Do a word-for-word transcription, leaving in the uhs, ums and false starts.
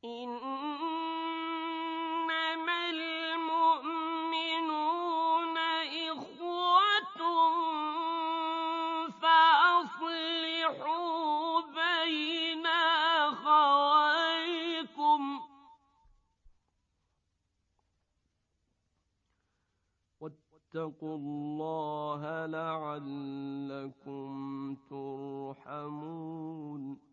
إنما المؤمنون إخوة فأصلحوا بين أخويكم واتقوا الله لعلكم ترحمون